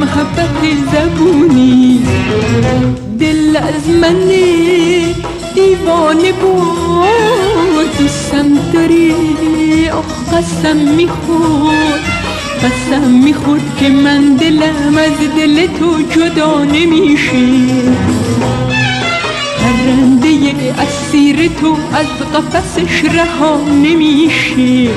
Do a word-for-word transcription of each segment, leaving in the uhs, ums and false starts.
محبت زبونی، دل از من دیوانه بود. دوستم داری آخ قسم میخورد، قسم میخورد که من دلم از دل تو جدا نمیشه. پرنده اسیر تو از قفسش رها نمیشه.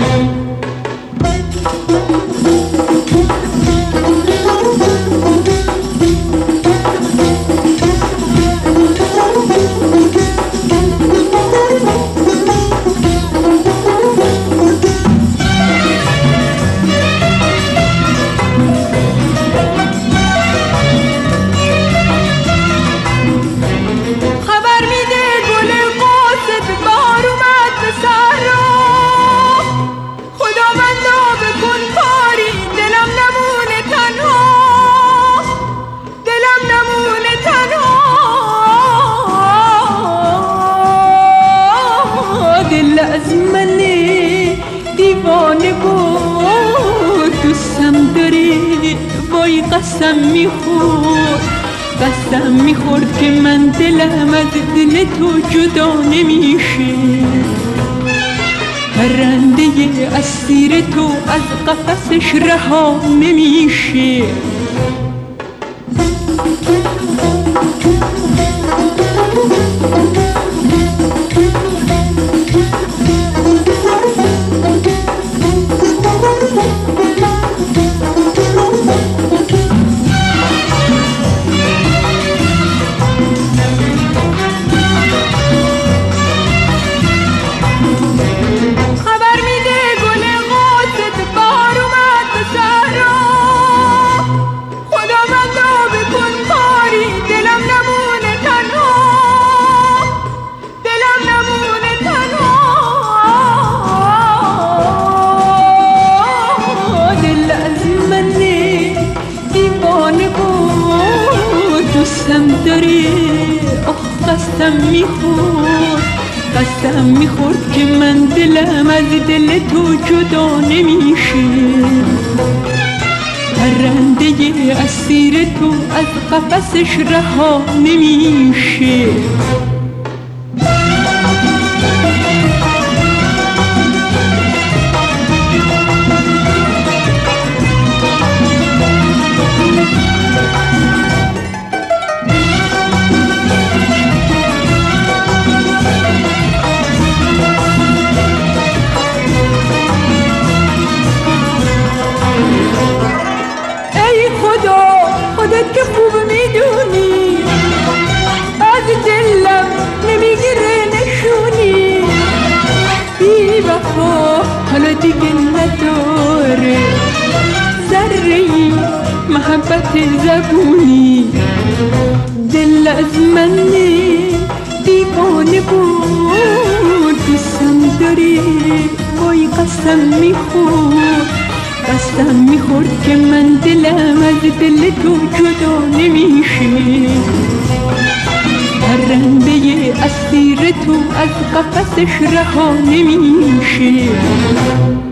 از من دیوانه بود. دوستم داری وای قسم میخورد، قسم میخورد که من دلم از دل تو جدا نمیشه. پرنده اسیر تو از قفسش رها نمیشه. قسم داری آخ قسم میخورد، قسم میخورد که من دلم از دل تو جدا نمیشه. پرنده اسیر تو از قفسش رها نمیشه. خودت که خوب میدونی از دلم نمیگیره نشونی. بی وفا حالا دیگه نداره ذره محبت زبونی. دل از من دیوانه بود. دوستم داری وای قسم میخورد، قسم میخورد که من دلم از دل تو جدا نمیشه. پرنده اسیر تو از قفسش رها نمیشه.